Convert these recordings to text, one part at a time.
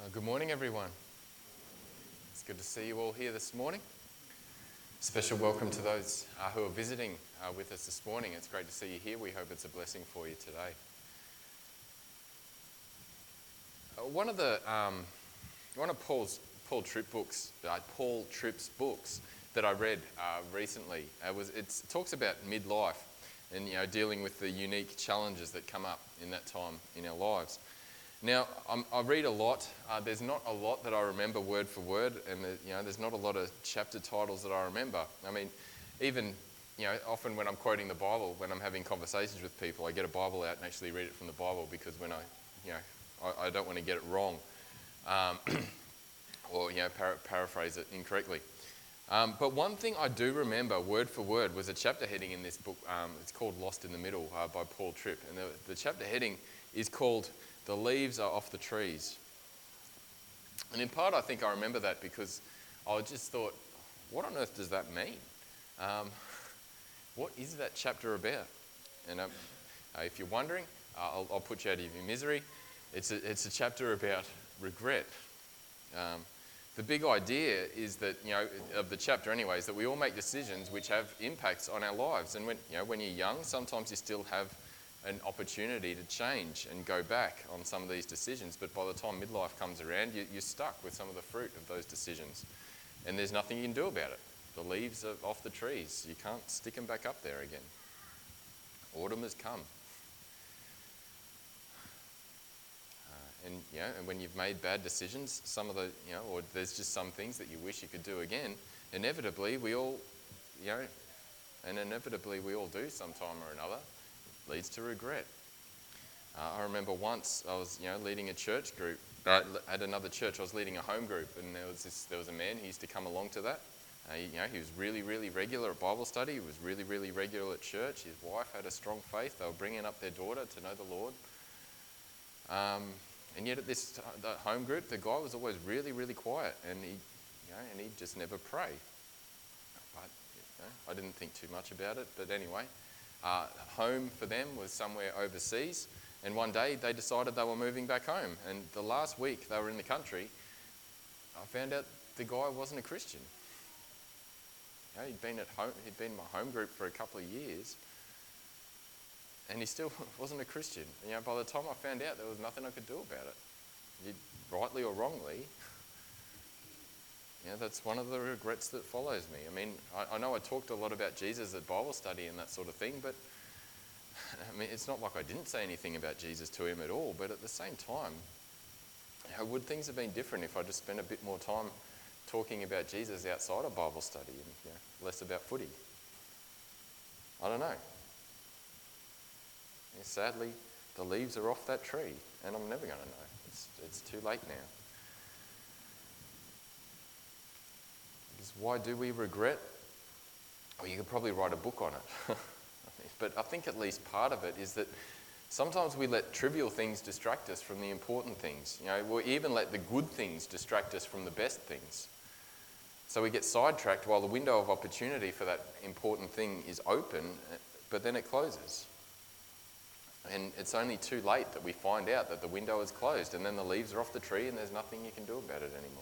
Good morning, everyone. It's good to see you all here this morning. Special welcome to those who are visiting with us this morning. It's great to see you here. We hope it's a blessing for you today. One of Paul Tripp's books that I read recently it talks about midlife and dealing with the unique challenges that come up in that time in our lives. Now, I read a lot. There's not a lot that I remember word for word, and there's not a lot of chapter titles that I remember. I mean, even often when I'm quoting the Bible, when I'm having conversations with people, I get a Bible out and actually read it from the Bible because when I don't want to get it wrong, or paraphrase it incorrectly. But one thing I do remember word for word was a chapter heading in this book. It's called "Lost in the Middle" by Paul Tripp, and the chapter heading is called "The Leaves Are Off the Trees." And in part, I think I remember that because I just thought, what on earth does that mean? What is that chapter about? And if you're wondering, I'll put you out of your misery. It's a chapter about regret. The big idea is that, of the chapter anyway, is that we all make decisions which have impacts on our lives. And when you're young, sometimes you still have an opportunity to change and go back on some of these decisions, but by the time midlife comes around, you're stuck with some of the fruit of those decisions, and there's nothing you can do about it. The leaves are off the trees. You can't stick them back up there again. Autumn has come. And when you've made bad decisions, some of the, or there's just some things that you wish you could do again, inevitably we all do sometime or another. Leads to regret. I remember once I was, leading a church group. At another church, I was leading a home group, and there was a man who used to come along to that. He was really, really regular at Bible study. He was really, really regular at church. His wife had a strong faith. They were bringing up their daughter to know the Lord. And yet at the home group, the guy was always really, really quiet, and he'd just never pray. But I didn't think too much about it. But anyway. Home for them was somewhere overseas, and one day they decided they were moving back home, and the last week they were in the country, I found out the guy wasn't a Christian. He'd been in my home group for a couple of years, and he still wasn't a Christian. By the time I found out, there was nothing I could do about it. Rightly or wrongly, that's one of the regrets that follows me. I mean, I know I talked a lot about Jesus at Bible study and that sort of thing, but I mean, it's not like I didn't say anything about Jesus to him at all, but at the same time, would things have been different if I just spent a bit more time talking about Jesus outside of Bible study and less about footy? I don't know. Sadly, the leaves are off that tree, and I'm never going to know. It's too late now. Why do we regret? Well, you could probably write a book on it. But I think at least part of it is that sometimes we let trivial things distract us from the important things. We'll even let the good things distract us from the best things. So we get sidetracked while the window of opportunity for that important thing is open, but then it closes. And it's only too late that we find out that the window is closed, and then the leaves are off the tree and there's nothing you can do about it anymore.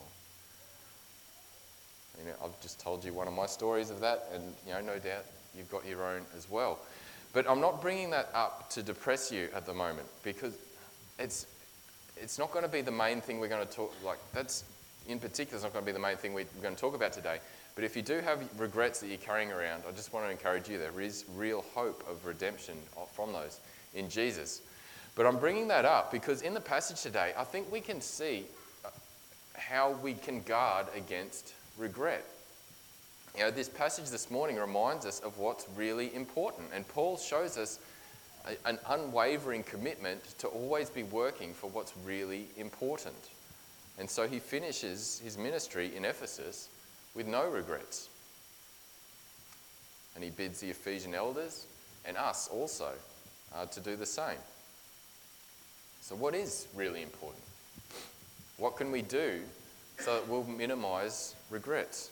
I've just told you one of my stories of that, and no doubt you've got your own as well. But I'm not bringing that up to depress you at the moment, because it's not going to be the main thing we're going to talk. That's in particular, it's not going to be the main thing we're going to talk about today. But if you do have regrets that you're carrying around, I just want to encourage you. There is real hope of redemption from those in Jesus. But I'm bringing that up because in the passage today, I think we can see how we can guard against regret. This passage this morning reminds us of what's really important, and Paul shows us an unwavering commitment to always be working for what's really important. And so he finishes his ministry in Ephesus with no regrets. And he bids the Ephesian elders and us also to do the same. So what is really important? What can we do so that we'll minimise regrets?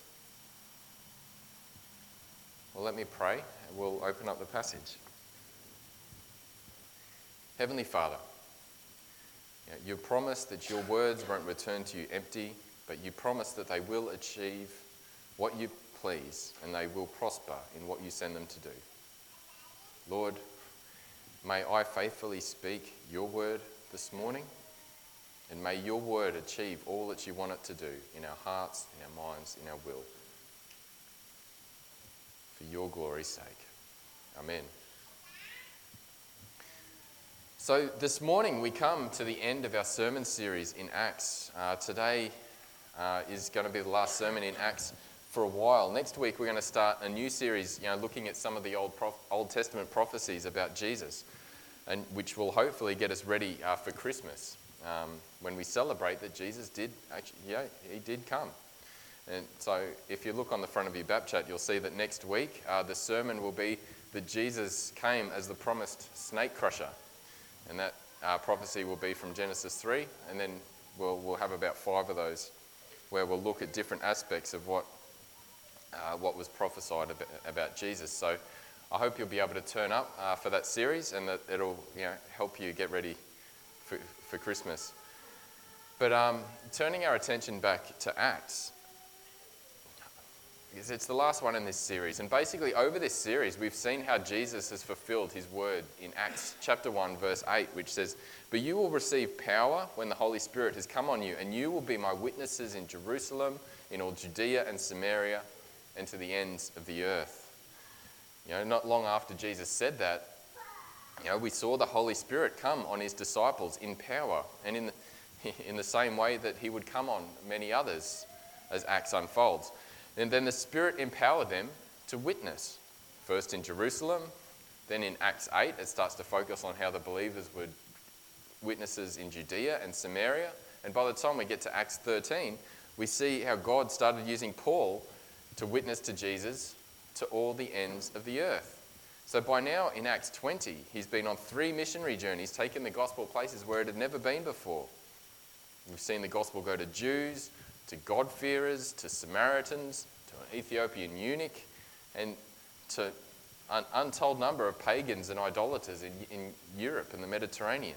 Well, let me pray, and we'll open up the passage. Heavenly Father, You promise that your words won't return to you empty, but you promise that they will achieve what you please and they will prosper in what you send them to do. Lord, may I faithfully speak your word this morning, and may your word achieve all that you want it to do in our hearts, in our minds, in our will. For your glory's sake. Amen. So this morning we come to the end of our sermon series in Acts. Today is going to be the last sermon in Acts for a while. Next week we're going to start a new series, looking at some of the Old Testament prophecies about Jesus, and which will hopefully get us ready for Christmas, when we celebrate that Jesus did he did come. And so if you look on the front of your Bapchat, you'll see that next week the sermon will be that Jesus came as the promised snake crusher. And that prophecy will be from Genesis 3, and then we'll have about 5 of those where we'll look at different aspects of what was prophesied about Jesus. So I hope you'll be able to turn up for that series, and that it'll help you get ready for Christmas. But turning our attention back to Acts, because it's the last one in this series. And basically over this series, we've seen how Jesus has fulfilled his word in Acts chapter 1, verse 8, which says, "But you will receive power when the Holy Spirit has come on you, and you will be my witnesses in Jerusalem, in all Judea and Samaria, and to the ends of the earth." Not long after Jesus said that, we saw the Holy Spirit come on his disciples in power, and in the same way that he would come on many others as Acts unfolds. And then the Spirit empowered them to witness, first in Jerusalem, then in Acts 8, it starts to focus on how the believers were witnesses in Judea and Samaria. And by the time we get to Acts 13, we see how God started using Paul to witness to Jesus to all the ends of the earth. So by now, in Acts 20, he's been on 3 missionary journeys, taking the gospel places where it had never been before. We've seen the gospel go to Jews, to God-fearers, to Samaritans, to an Ethiopian eunuch, and to an untold number of pagans and idolaters in Europe and the Mediterranean.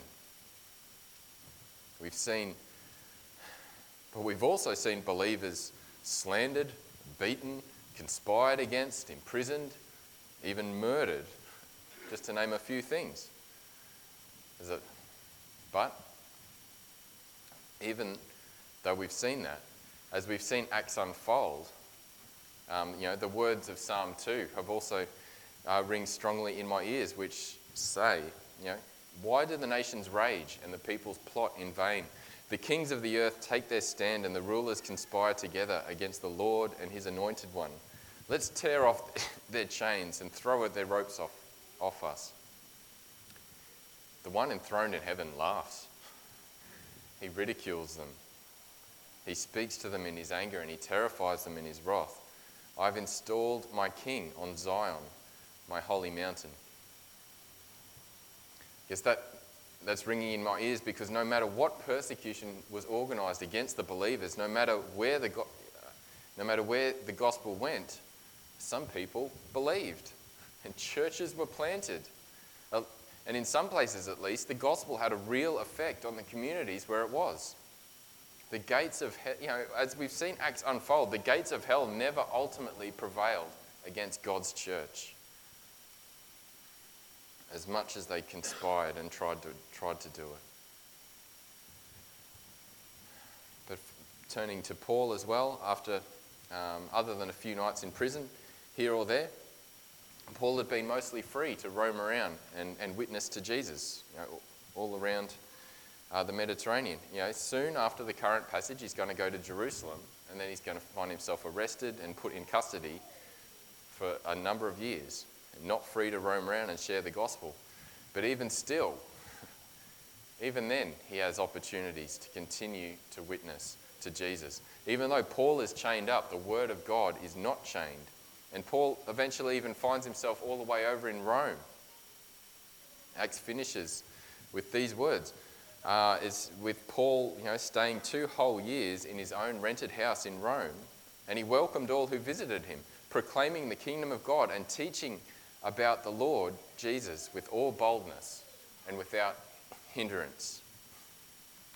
We've also seen believers slandered, beaten, conspired against, imprisoned, even murdered, just to name a few things. But even though we've seen that, as we've seen Acts unfold, the words of Psalm 2 have also ring strongly in my ears, which say, "Why do the nations rage and the peoples plot in vain? The kings of the earth take their stand and the rulers conspire together against the Lord and his anointed one. Let's tear off their chains and throw their ropes off us." The one enthroned in heaven laughs. He ridicules them. He speaks to them in his anger and he terrifies them in his wrath. "I've installed my king on Zion, my holy mountain." Yes, that's ringing in my ears, because no matter what persecution was organised against the believers, no matter where the gospel went, some people believed and churches were planted. And in some places at least, the gospel had a real effect on the communities where it was. The gates of hell, as we've seen Acts unfold, the gates of hell never ultimately prevailed against God's church, as much as they conspired and tried to do it. But turning to Paul as well, after other than a few nights in prison here or there, Paul had been mostly free to roam around and witness to Jesus, all around the Mediterranean. Soon after the current passage, he's going to go to Jerusalem, and then he's going to find himself arrested and put in custody for a number of years, not free to roam around and share the gospel. But even still, even then, he has opportunities to continue to witness to Jesus. Even though Paul is chained up, the word of God is not chained. And Paul eventually even finds himself all the way over in Rome. Acts finishes with these words. Is with Paul, staying 2 whole years in his own rented house in Rome, and he welcomed all who visited him, proclaiming the kingdom of God and teaching about the Lord Jesus with all boldness and without hindrance.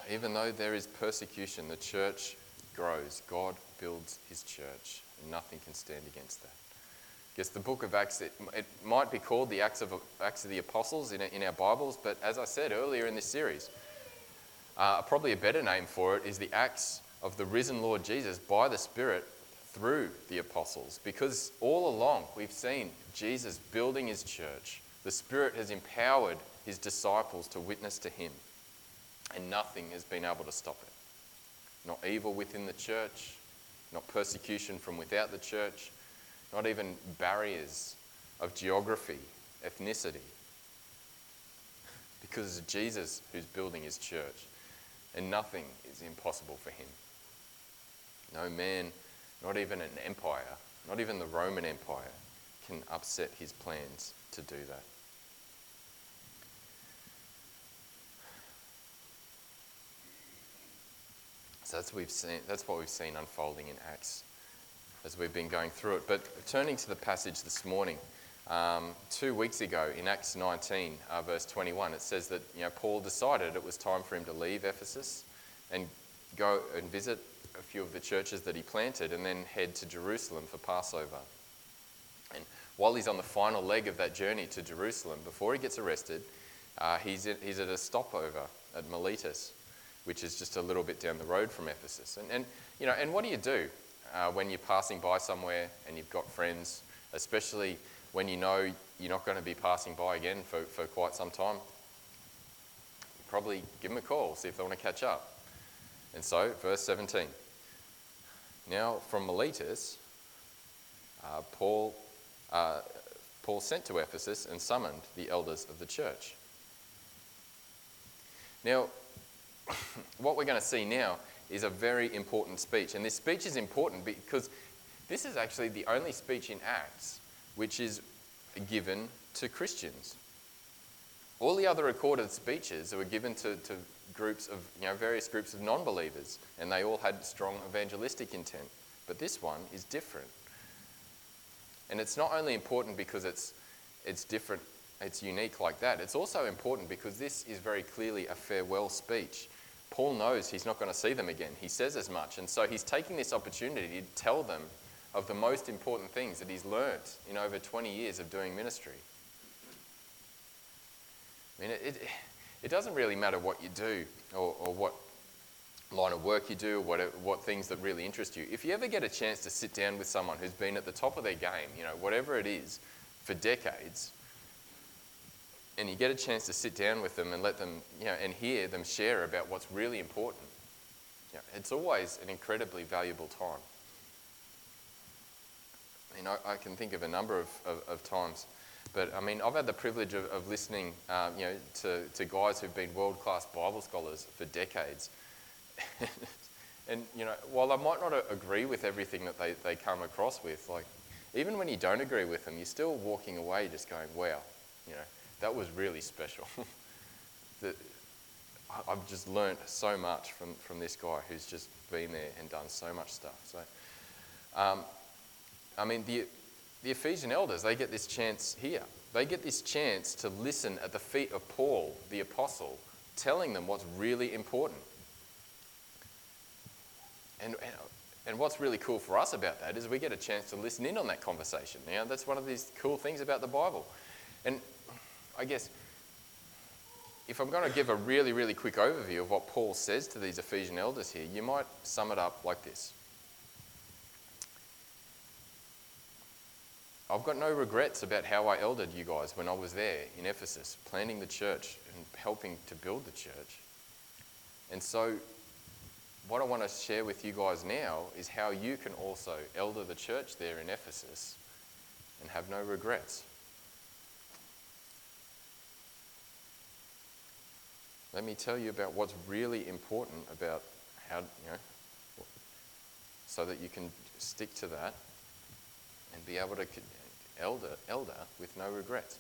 Even though there is persecution, the church grows. God builds his church, and nothing can stand against that. I guess the book of Acts, it might be called the Acts of the Apostles in our Bibles, but as I said earlier in this series, probably a better name for it is the Acts of the risen Lord Jesus by the Spirit through the apostles. Because all along we've seen Jesus building his church. The Spirit has empowered his disciples to witness to him, and nothing has been able to stop it. Not evil within the church, not persecution from without the church, not even barriers of geography, ethnicity. Because it's Jesus who's building his church, and nothing is impossible for him. No man, not even an empire, not even the Roman Empire, can upset his plans to do that. So that's what we've seen unfolding in Acts as we've been going through it. But turning to the passage this morning, 2 weeks ago in Acts 19, verse 21, it says that Paul decided it was time for him to leave Ephesus and go and visit a few of the churches that he planted and then head to Jerusalem for Passover. And while he's on the final leg of that journey to Jerusalem, before he gets arrested, he's at a stopover at Miletus, which is just a little bit down the road from Ephesus. And what do you do when you're passing by somewhere and you've got friends, especially when you know you're not going to be passing by again for quite some time? You probably give them a call, see if they want to catch up. And so, verse 17. Now, from Miletus, Paul sent to Ephesus and summoned the elders of the church. Now, what we're going to see now is a very important speech. And this speech is important because this is actually the only speech in Acts which is given to Christians. All the other recorded speeches were given to groups of, various groups of non-believers, and they all had strong evangelistic intent. But this one is different. And it's not only important because it's different, it's unique like that. It's also important because this is very clearly a farewell speech. Paul knows he's not going to see them again. He says as much. And so he's taking this opportunity to tell them of the most important things that he's learnt in over 20 years of doing ministry. I mean, it doesn't really matter what you do or what line of work you do, what things that really interest you. If you ever get a chance to sit down with someone who's been at the top of their game, whatever it is, for decades, and you get a chance to sit down with them and let them, and hear them share about what's really important, it's always an incredibly valuable time. I can think of a number of times, but I've had the privilege of listening, to guys who've been world-class Bible scholars for decades. And, while I might not agree with everything that they come across with, like, even when you don't agree with them, you're still walking away just going, wow, that was really special. I've just learnt so much from this guy who's just been there and done so much stuff. So, the Ephesian elders, they get this chance here. They get this chance to listen at the feet of Paul, the apostle, telling them what's really important. And what's really cool for us about that is we get a chance to listen in on that conversation. That's one of these cool things about the Bible. And I guess if I'm going to give a really, really quick overview of what Paul says to these Ephesian elders here, you might sum it up like this. I've got no regrets about how I eldered you guys when I was there in Ephesus, planting the church and helping to build the church. And so what I want to share with you guys now is how you can also elder the church there in Ephesus and have no regrets. Let me tell you about what's really important about how, so that you can stick to that and be able to elder with no regrets.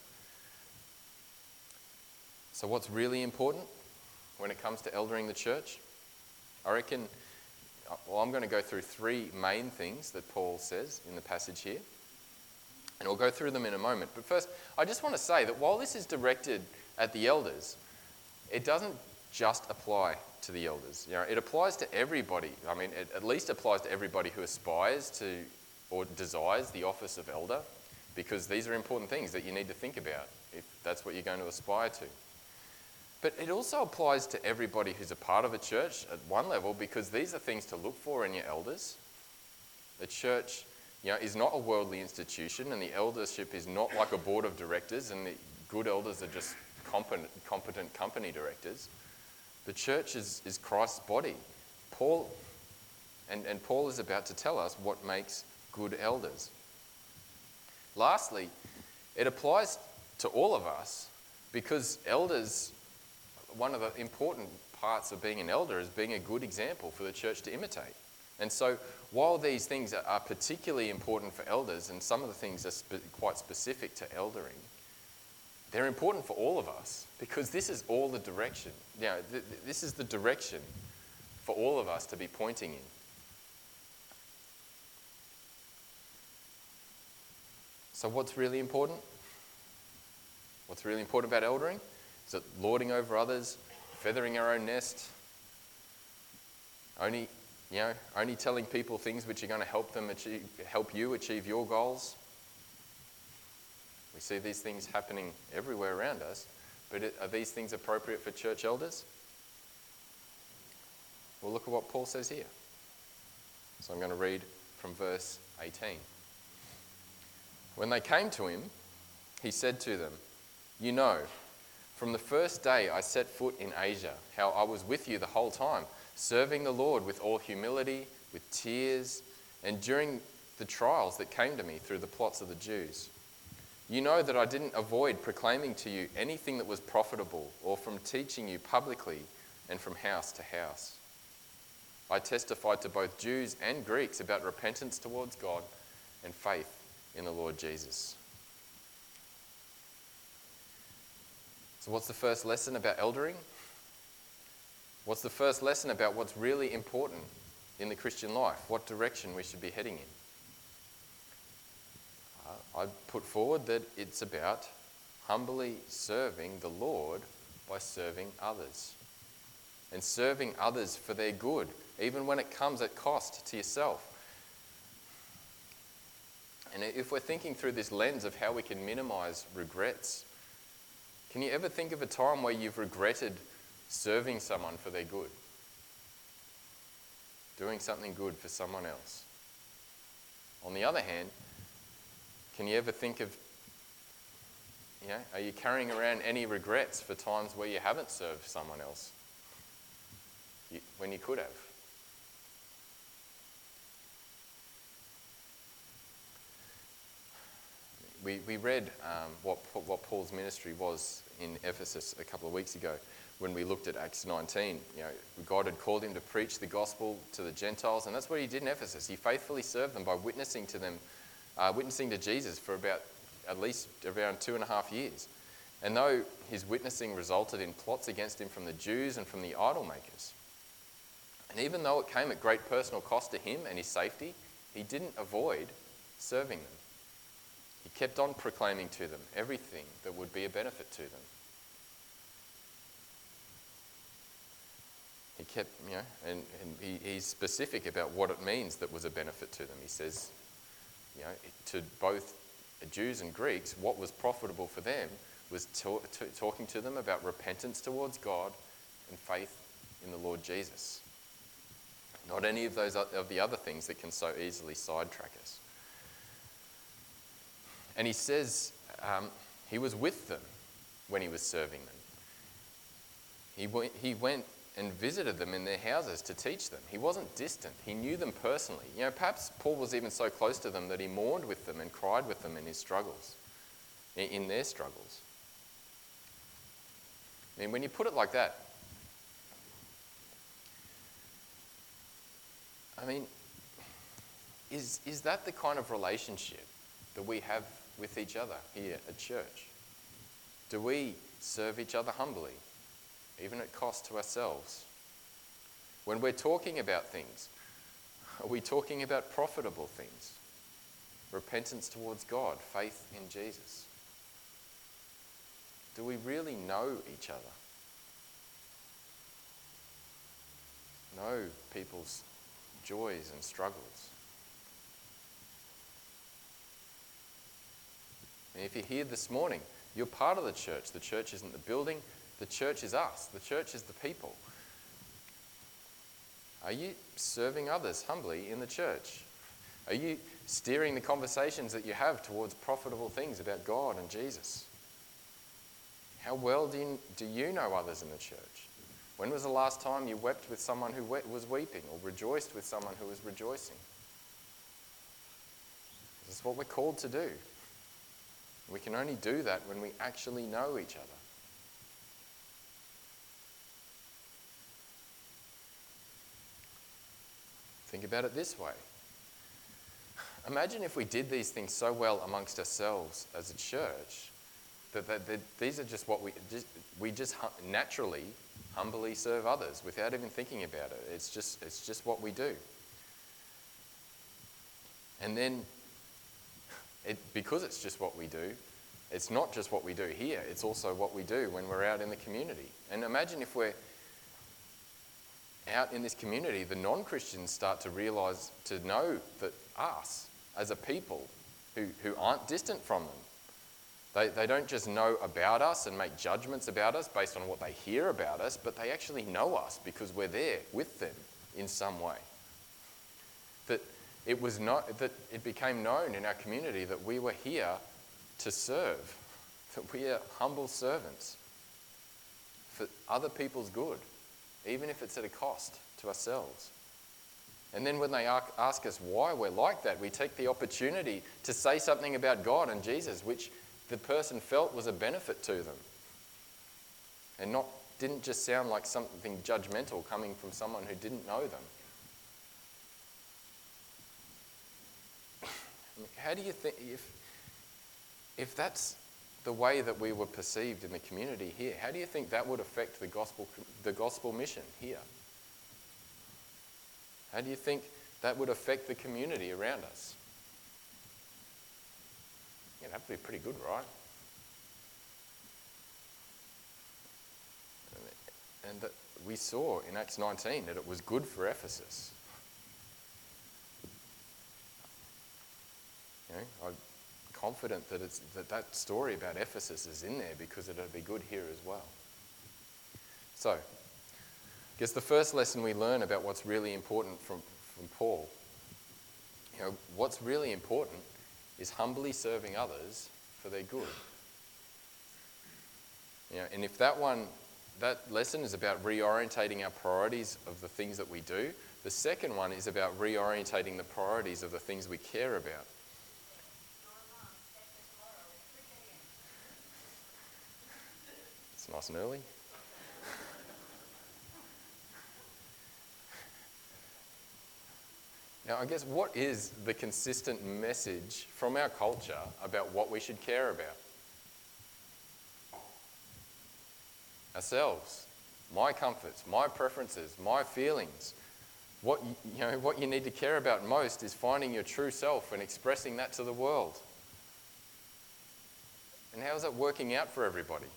So what's really important when it comes to eldering the church? I reckon, I'm going to go through three main things that Paul says in the passage here. And we'll go through them in a moment. But first, I just want to say that while this is directed at the elders, it doesn't just apply to the elders. It applies to everybody. I mean, it at least applies to everybody who aspires to or desires the office of elder, because these are important things that you need to think about if that's what you're going to aspire to. But it also applies to everybody who's a part of a church at one level, because these are things to look for in your elders. The church, is not a worldly institution, and the eldership is not like a board of directors, and the good elders are just competent company directors. The church is Christ's body. Paul is about to tell us what makes good elders. Lastly, it applies to all of us, because elders, one of the important parts of being an elder is being a good example for the church to imitate. And so while these things are particularly important for elders, and some of the things are quite specific to eldering, they're important for all of us, because this is all the direction. This is the direction for all of us to be pointing in. So what's really important? What's really important about eldering? Is it lording over others, feathering our own nest, only telling people things which are going to help you achieve your goals? We see these things happening everywhere around us, but are these things appropriate for church elders? Well, look at what Paul says here. So I'm going to read from verse 18. When they came to him, he said to them, "You know, from the first day I set foot in Asia, how I was with you the whole time, serving the Lord with all humility, with tears, and during the trials that came to me through the plots of the Jews. You know that I didn't avoid proclaiming to you anything that was profitable, or from teaching you publicly and from house to house. I testified to both Jews and Greeks about repentance towards God and faith in the Lord Jesus." So what's the first lesson about eldering? What's the first lesson about what's really important in the Christian life? What direction we should be heading in? I put forward that it's about humbly serving the Lord by serving others. And serving others for their good, even when it comes at cost to yourself. And if we're thinking through this lens of how we can minimize regrets, can you ever think of a time where you've regretted serving someone for their good? Doing something good for someone else. On the other hand, can you ever think of, are you carrying around any regrets for times where you haven't served someone else when you could have? We read what Paul's ministry was in Ephesus a couple of weeks ago when we looked at Acts 19. God had called him to preach the gospel to the Gentiles, and that's what he did in Ephesus. He faithfully served them by witnessing to Jesus for at least around 2.5 years. And though his witnessing resulted in plots against him from the Jews and from the idol makers, and even though it came at great personal cost to him and his safety, he didn't avoid serving them. He kept on proclaiming to them everything that would be a benefit to them. He kept, and he's specific about what it means that was a benefit to them. He says, to both Jews and Greeks, what was profitable for them was talking to them about repentance towards God and faith in the Lord Jesus. Not any of the other things that can so easily sidetrack us. And he says he was with them when he was serving them. He went and visited them in their houses to teach them. He wasn't distant. He knew them personally. Perhaps Paul was even so close to them that he mourned with them and cried with them in his struggles, in their struggles. I mean, when you put it like that, is that the kind of relationship that we have with each other here at church? Do we serve each other humbly, even at cost to ourselves? When we're talking about things, are we talking about profitable things? Repentance towards God, faith in Jesus. Do we really know each other? know people's joys and struggles. And if you're here this morning, you're part of the church. The church isn't the building, the church is us. The church is the people. Are you serving others humbly in the church? Are you steering the conversations that you have towards profitable things about God and Jesus? How well do you know others in the church? When was the last time you wept with someone who was weeping, or rejoiced with someone who was rejoicing? This is what we're called to do. We can only do that when we actually know each other. Think about it this way. Imagine if we did these things so well amongst ourselves as a church that these are just what we just naturally, humbly serve others without even thinking about it. It's just what we do. And then, because it's just what we do, it's not just what we do here, it's also what we do when we're out in the community. And imagine if we're out in this community, the non-Christians start to realise, to know that us as a people who aren't distant from them, they don't just know about us and make judgments about us based on what they hear about us, but they actually know us because we're there with them in some way. That it became known in our community that we were here to serve, that we are humble servants for other people's good, even if it's at a cost to ourselves. And then when they ask us why we're like that, we take the opportunity to say something about God and Jesus, which the person felt was a benefit to them, and didn't just sound like something judgmental coming from someone who didn't know them. How do you think, if that's the way that we were perceived in the community here, how do you think that would affect the gospel mission here? How do you think that would affect the community around us? Yeah, that'd be pretty good, right? And that we saw in Acts 19 that it was good for Ephesus. I'm confident that that story about Ephesus is in there because it'll be good here as well. So, I guess the first lesson we learn about what's really important from Paul, what's really important is humbly serving others for their good. And if that lesson is about reorientating our priorities of the things that we do, the second one is about reorientating the priorities of the things we care about. It's nice and early. Now, I guess what is the consistent message from our culture about what we should care about? Ourselves, my comforts, my preferences, my feelings. What you need to care about most is finding your true self and expressing that to the world. And how is that working out for everybody?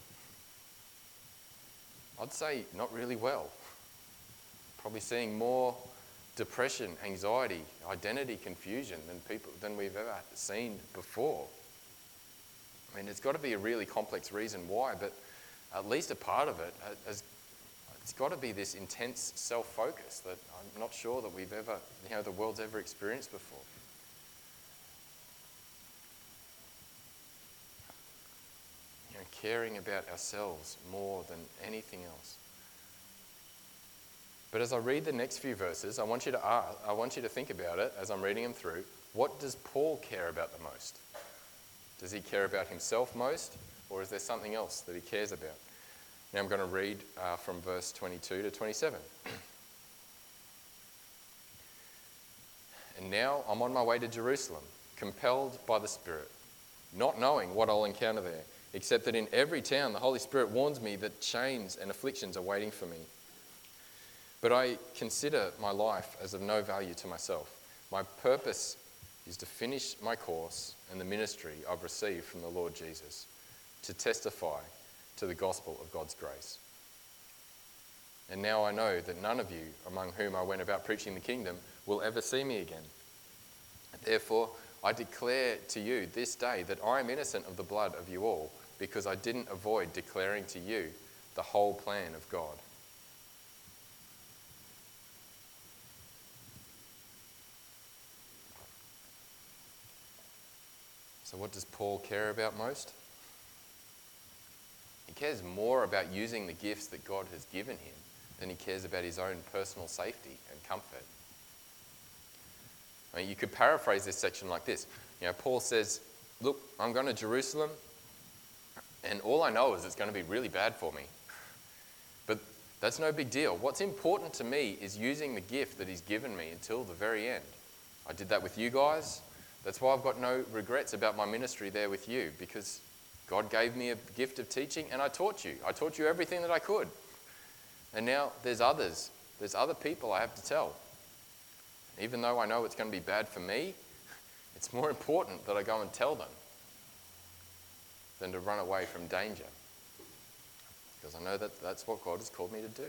I'd say not really well. Probably seeing more depression, anxiety, identity confusion than we've ever seen before. I mean, it's got to be a really complex reason why, but at least a part of it it's got to be this intense self-focus that I'm not sure that we've ever, the world's ever experienced before. Caring about ourselves more than anything else. But as I read the next few verses, I want you to think about it as I'm reading them through. What does Paul care about the most? Does he care about himself most, or is there something else that he cares about? Now I'm going to read from verse 22 to 27. And now I'm on my way to Jerusalem, compelled by the Spirit, not knowing what I'll encounter there, except that in every town the Holy Spirit warns me that chains and afflictions are waiting for me. But I consider my life as of no value to myself. My purpose is to finish my course and the ministry I've received from the Lord Jesus, to testify to the gospel of God's grace. And now I know that none of you among whom I went about preaching the kingdom will ever see me again. Therefore, I declare to you this day that I am innocent of the blood of you all, because I didn't avoid declaring to you the whole plan of God. So what does Paul care about most? He cares more about using the gifts that God has given him than he cares about his own personal safety and comfort. I mean, you could paraphrase this section like this. Paul says, look, I'm going to Jerusalem, and all I know is it's going to be really bad for me. But that's no big deal. What's important to me is using the gift that he's given me until the very end. I did that with you guys. That's why I've got no regrets about my ministry there with you, because God gave me a gift of teaching and I taught you. I taught you everything that I could. And now there's others. There's other people I have to tell. Even though I know it's going to be bad for me, it's more important that I go and tell them than to run away from danger. Because I know that that's what God has called me to do.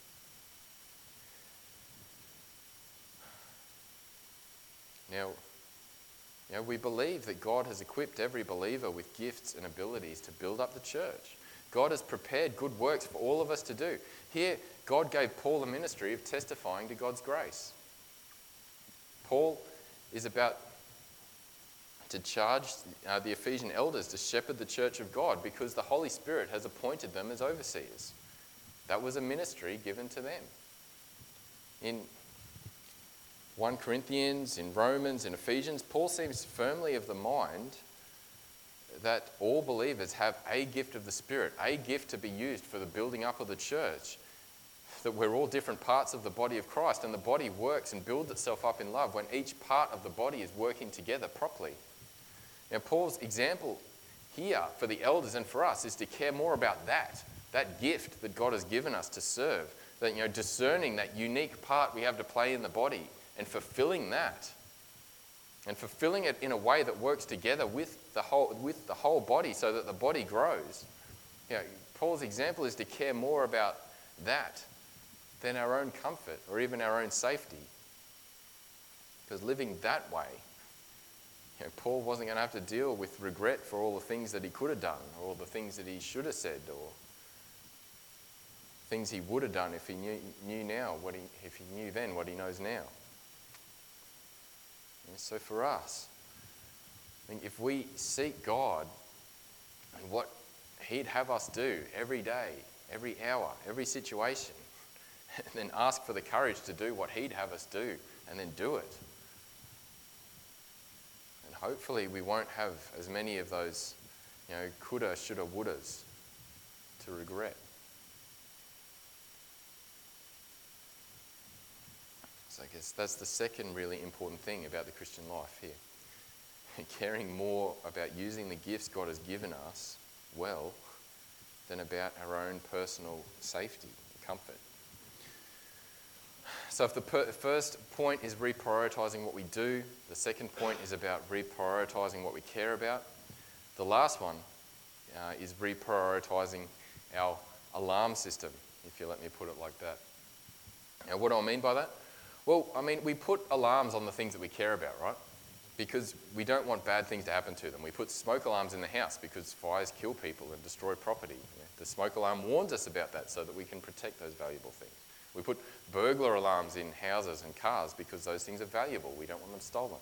Now, we believe that God has equipped every believer with gifts and abilities to build up the church. God has prepared good works for all of us to do. Here, God gave Paul the ministry of testifying to God's grace. Paul is about to charge the Ephesian elders to shepherd the church of God because the Holy Spirit has appointed them as overseers. That was a ministry given to them. In 1 Corinthians, in Romans, in Ephesians, Paul seems firmly of the mind that all believers have a gift of the Spirit, a gift to be used for the building up of the church, that we're all different parts of the body of Christ, and the body works and builds itself up in love when each part of the body is working together properly. Now, Paul's example here for the elders and for us is to care more about that gift that God has given us to serve, that, discerning that unique part we have to play in the body and fulfilling that. And fulfilling it in a way that works together with the whole body so that the body grows. Paul's example is to care more about that than our own comfort or even our own safety. Because living that way, Paul wasn't going to have to deal with regret for all the things that he could have done, or all the things that he should have said, or things he would have done if he knew then what he knows now. So for us, I think if we seek God and what he'd have us do every day, every hour, every situation, and then ask for the courage to do what he'd have us do and then do it, and hopefully we won't have as many of those, coulda, shoulda, wouldas to regret. So I guess that's the second really important thing about the Christian life here. Caring more about using the gifts God has given us well than about our own personal safety and comfort. So if the first point is reprioritising what we do, the second point is about reprioritising what we care about. The last one is reprioritising our alarm system, if you let me put it like that. Now, what do I mean by that? Well, we put alarms on the things that we care about, right? Because we don't want bad things to happen to them. We put smoke alarms in the house because fires kill people and destroy property. The smoke alarm warns us about that so that we can protect those valuable things. We put burglar alarms in houses and cars because those things are valuable. We don't want them stolen.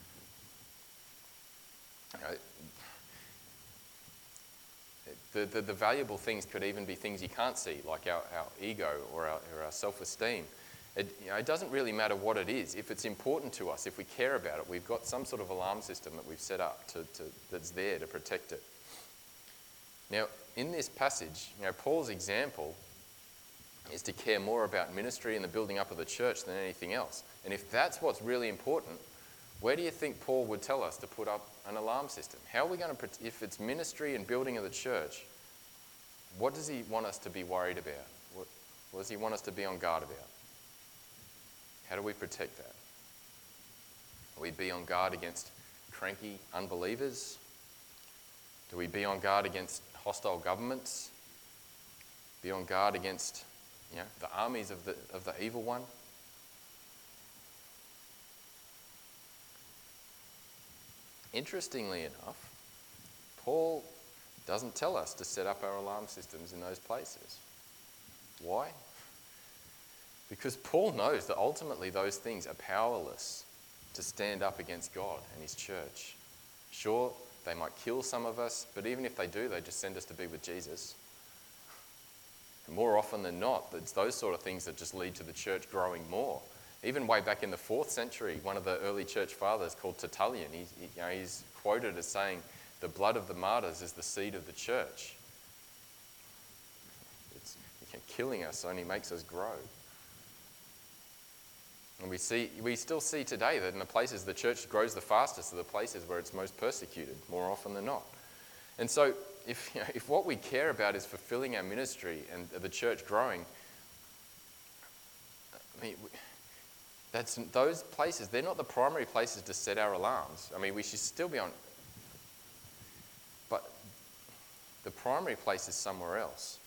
The valuable things could even be things you can't see, like our ego or our self-esteem. It doesn't really matter what it is. If it's important to us, if we care about it, we've got some sort of alarm system that we've set up that's there to protect it. Now, in this passage, Paul's example is to care more about ministry and the building up of the church than anything else. And if that's what's really important, where do you think Paul would tell us to put up an alarm system? How are we going to, if it's ministry and building of the church, what does he want us to be worried about? What does he want us to be on guard about? How do we protect that? Do we be on guard against cranky unbelievers? Do we be on guard against hostile governments? Be on guard against the armies of the evil one. Interestingly enough, Paul doesn't tell us to set up our alarm systems in those places. Why? Because Paul knows that ultimately those things are powerless to stand up against God and his church. Sure, they might kill some of us, but even if they do, they just send us to be with Jesus. And more often than not, it's those sort of things that just lead to the church growing more. Even way back in the 4th century, one of the early church fathers called Tertullian, he's quoted as saying, "The blood of the martyrs is the seed of the church." It's killing us only makes us grow. And we still see today that in the places the church grows the fastest are the places where it's most persecuted, more often than not. And so if what we care about is fulfilling our ministry and the church growing, that's those places, they're not the primary places to set our alarms. We should still be on, but the primary place is somewhere else.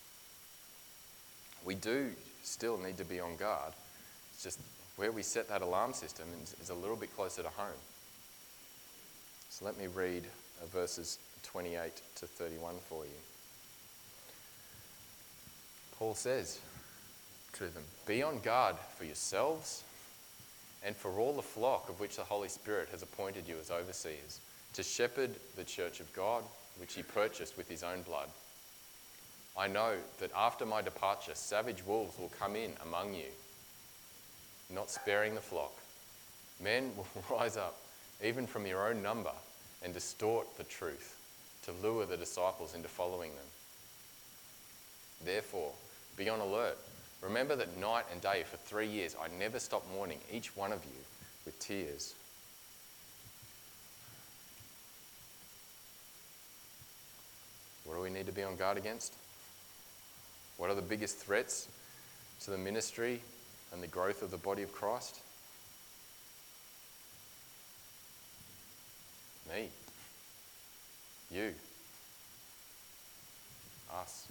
We do still need to be on guard. It's just where we set that alarm system is a little bit closer to home. So let me read verses 28 to 31 for you. Paul says to them, "Be on guard for yourselves and for all the flock of which the Holy Spirit has appointed you as overseers, to shepherd the church of God, which he purchased with his own blood. I know that after my departure, savage wolves will come in among you, not sparing the flock. Men will rise up, even from your own number, and distort the truth to lure the disciples into following them. Therefore, be on alert. Remember that night and day for 3 years I never stopped mourning each one of you with tears." What do we need to be on guard against? What are the biggest threats to the ministry and the growth of the body of Christ? Me. You. Us.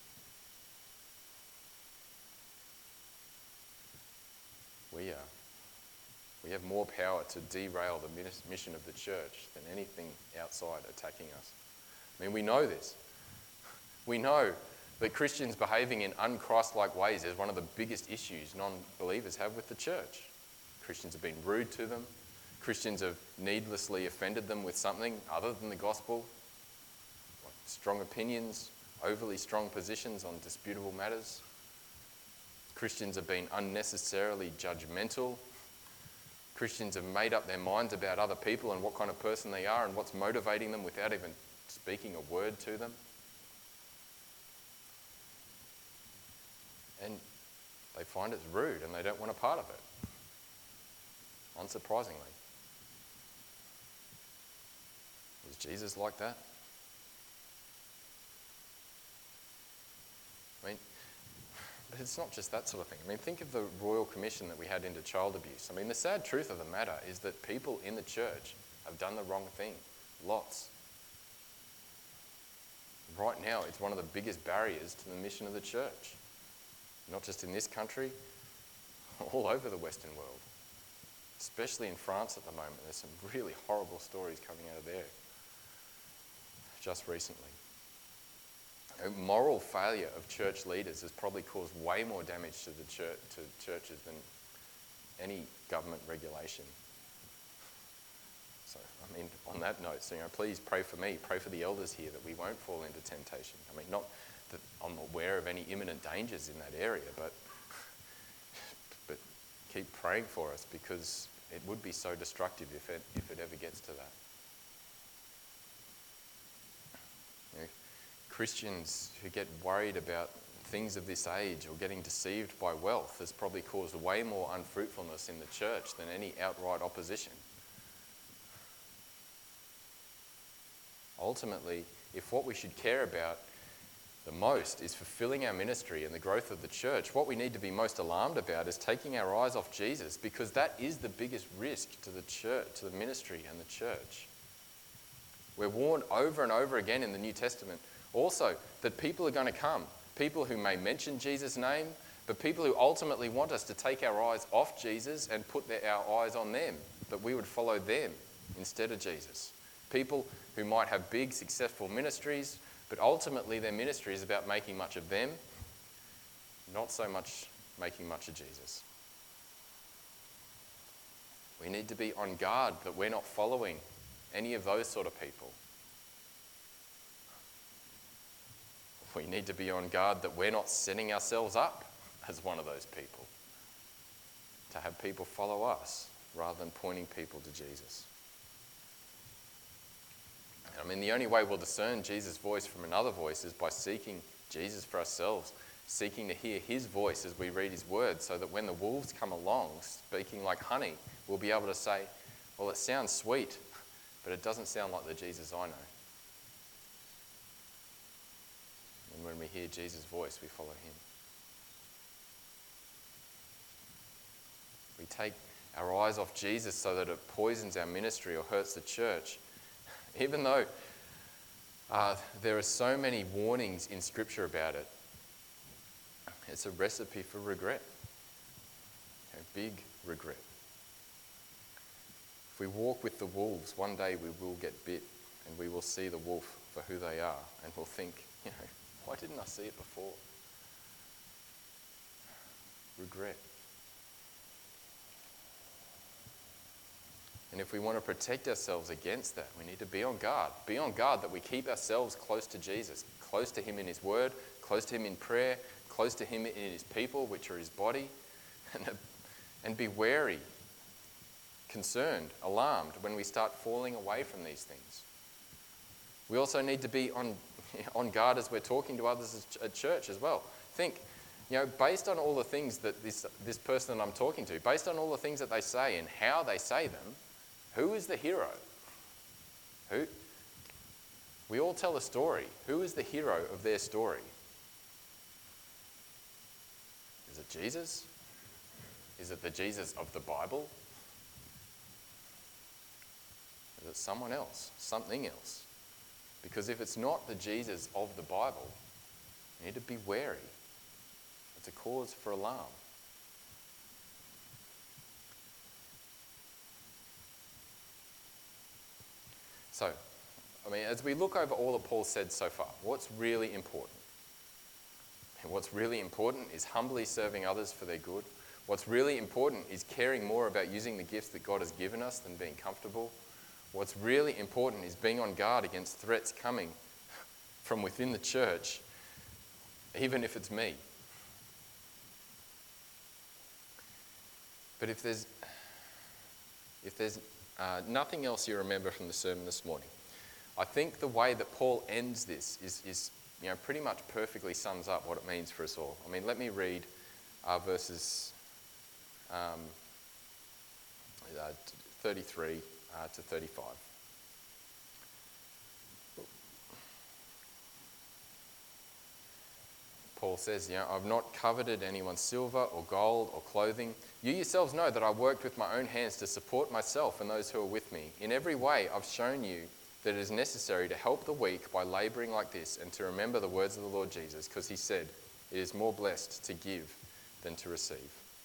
We have more power to derail the mission of the church than anything outside attacking us. We know this. We know that Christians behaving in un-Christ-like ways is one of the biggest issues non-believers have with the church. Christians have been rude to them. Christians have needlessly offended them with something other than the gospel, like strong opinions, overly strong positions on disputable matters. Christians have been unnecessarily judgmental. Christians have made up their minds about other people and what kind of person they are and what's motivating them without even speaking a word to them. And they find it's rude and they don't want a part of it. Unsurprisingly. Was Jesus like that? But it's not just that sort of thing. Think of the Royal Commission that we had into child abuse. The sad truth of the matter is that people in the church have done the wrong thing. Lots. Right now, it's one of the biggest barriers to the mission of the church. Not just in this country, all over the Western world. Especially in France at the moment. There's some really horrible stories coming out of there just recently. A moral failure of church leaders has probably caused way more damage to the churches than any government regulation. So, on that note, please pray for me, pray for the elders here that we won't fall into temptation. Not that I'm aware of any imminent dangers in that area, but keep praying for us because it would be so destructive if it ever gets to that. Christians who get worried about things of this age or getting deceived by wealth has probably caused way more unfruitfulness in the church than any outright opposition. Ultimately, if what we should care about the most is fulfilling our ministry and the growth of the church, what we need to be most alarmed about is taking our eyes off Jesus, because that is the biggest risk to the church, to the ministry and the church. We're warned over and over again in the New Testament also that people are going to come people who may mention Jesus' name, but people who ultimately want us to take our eyes off Jesus and put our eyes on them, that we would follow them instead of Jesus. People who might have big, successful ministries, but ultimately their ministry is about making much of them, not so much making much of Jesus. We need to be on guard that we're not following any of those sort of people. We need to be on guard that we're not setting ourselves up as one of those people, to have people follow us rather than pointing people to Jesus. I mean, the only way we'll discern Jesus' voice from another voice is by seeking Jesus for ourselves, seeking to hear his voice as we read his word, so that when the wolves come along speaking like honey, we'll be able to say, well, it sounds sweet, but it doesn't sound like the Jesus I know. And when we hear Jesus' voice, we follow him. We take our eyes off Jesus so that it poisons our ministry or hurts the church. Even though there are so many warnings in Scripture about it, it's a recipe for regret, a big regret. If we walk with the wolves, one day we will get bit and we will see the wolf for who they are, and we'll think, why didn't I see it before? Regret. And if we want to protect ourselves against that, we need to be on guard. Be on guard that we keep ourselves close to Jesus, close to him in his word, close to him in prayer, close to him in his people, which are his body, and be wary, concerned, alarmed when we start falling away from these things. We also need to be on guard as we're talking to others at church as well. Think, based on all the things that this person that I'm talking to, based on all the things that they say and how they say them, who is the hero? Who? We all tell a story. Who is the hero of their story? Is it Jesus? Is it the Jesus of the Bible? Is it someone else? Something else? Because if it's not the Jesus of the Bible, we need to be wary. It's a cause for alarm. So, as we look over all that Paul said so far, what's really important? And what's really important is humbly serving others for their good. What's really important is caring more about using the gifts that God has given us than being comfortable. What's really important is being on guard against threats coming from within the church, even if it's me. But if there's nothing else you remember from the sermon this morning, I think the way that Paul ends this is pretty much perfectly sums up what it means for us all. Let me read verses 33 to 35. Paul says, I've not coveted anyone's silver or gold or clothing. You yourselves know that I worked with my own hands to support myself and those who are with me. In every way, I've shown you that it is necessary to help the weak by labouring like this and to remember the words of the Lord Jesus, because he said, it is more blessed to give than to receive.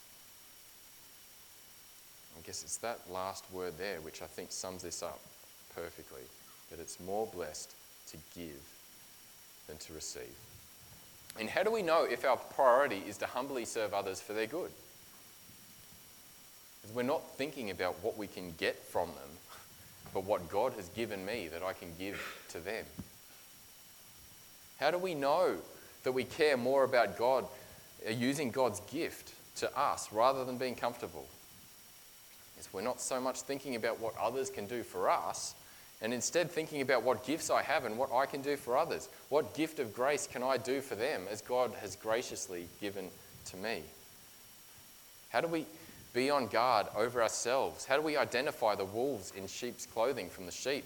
I guess it's that last word there which I think sums this up perfectly, that it's more blessed to give than to receive. And how do we know if our priority is to humbly serve others for their good? Because we're not thinking about what we can get from them, but what God has given me that I can give to them. How do we know that we care more about God, using God's gift to us rather than being comfortable? Is we're not so much thinking about what others can do for us, and instead thinking about what gifts I have and what I can do for others. What gift of grace can I do for them as God has graciously given to me? How do we be on guard over ourselves? How do we identify the wolves in sheep's clothing from the sheep?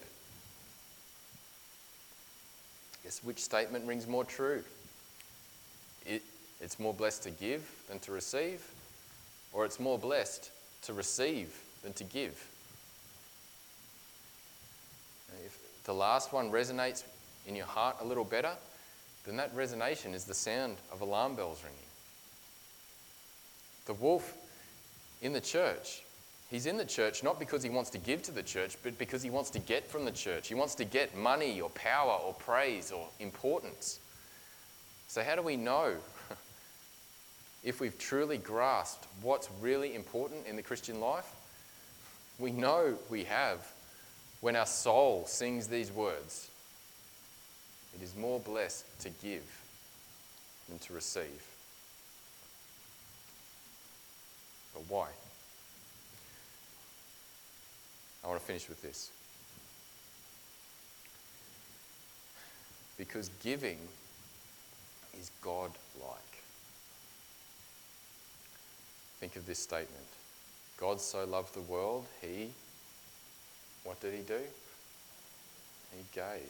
I guess which statement rings more true? It's more blessed to give than to receive, or it's more blessed to receive than to give? If the last one resonates in your heart a little better, then that resonation is the sound of alarm bells ringing. The wolf in the church, he's in the church not because he wants to give to the church, but because he wants to get from the church. He wants to get money or power or praise or importance. So how do we know if we've truly grasped what's really important in the Christian life? We know we have when our soul sings these words. It is more blessed to give than to receive. But why? I want to finish with this. Because giving is God-like. Think of this statement. God so loved the world, what did he do? He gave.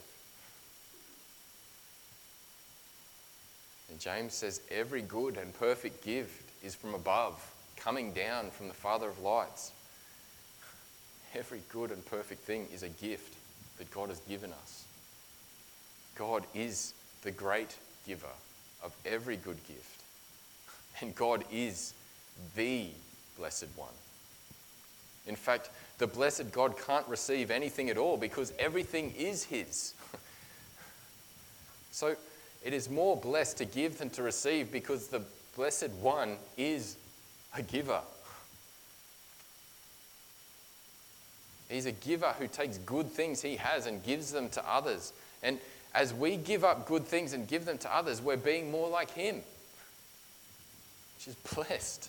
And James says every good and perfect gift is from above, coming down from the Father of lights. Every good and perfect thing is a gift that God has given us. God is the great giver of every good gift. And God is the Blessed One. In fact, the blessed God can't receive anything at all because everything is his. So it is more blessed to give than to receive because the Blessed One is a giver. He's a giver who takes good things he has and gives them to others. And as we give up good things and give them to others, we're being more like him, which is blessed.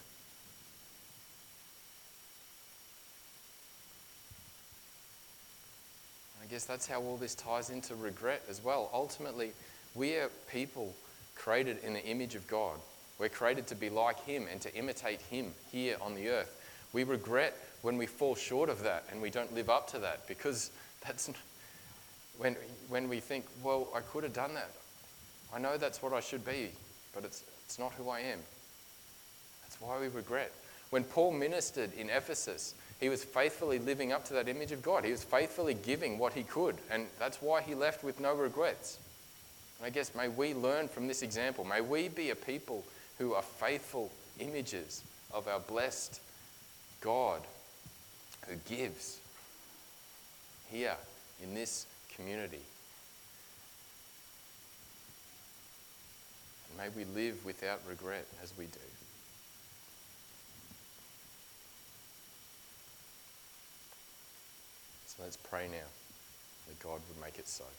I guess that's how all this ties into regret as well. Ultimately, we are people created in the image of God. We're created to be like him and to imitate him here on the earth. We regret when we fall short of that and we don't live up to that, because that's when we think, well, I could have done that. I know that's what I should be, but it's not who I am. That's why we regret. When Paul ministered in Ephesus, he was faithfully living up to that image of God. He was faithfully giving what he could, and that's why he left with no regrets. And I guess may we learn from this example. May we be a people who are faithful images of our blessed God who gives here in this community. And may we live without regret as we do. So let's pray now that God would make it so.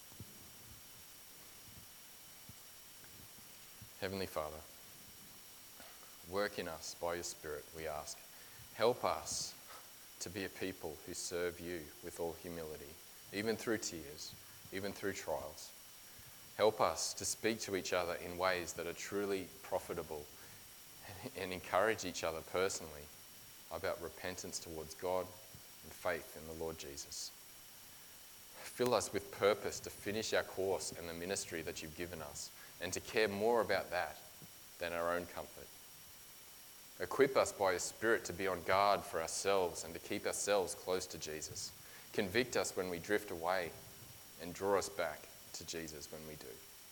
Heavenly Father, work in us by your Spirit, we ask. Help us to be a people who serve you with all humility, even through tears, even through trials. Help us to speak to each other in ways that are truly profitable and encourage each other personally about repentance towards God and faith in the Lord Jesus. Fill us with purpose to finish our course and the ministry that you've given us, and to care more about that than our own comfort. Equip us by your Spirit to be on guard for ourselves and to keep ourselves close to Jesus. Convict us when we drift away and draw us back to Jesus when we do.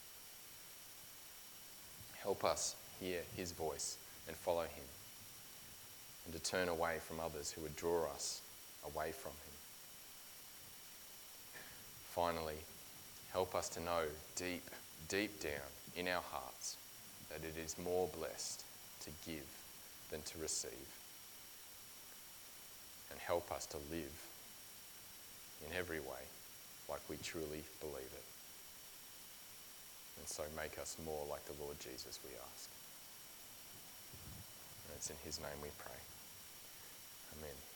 Help us hear his voice and follow him, and to turn away from others who would draw us away from him. Finally, help us to know deep, deep down in our hearts that it is more blessed to give than to receive. And help us to live in every way like we truly believe it. And so make us more like the Lord Jesus, we ask. And it's in his name we pray. Amen.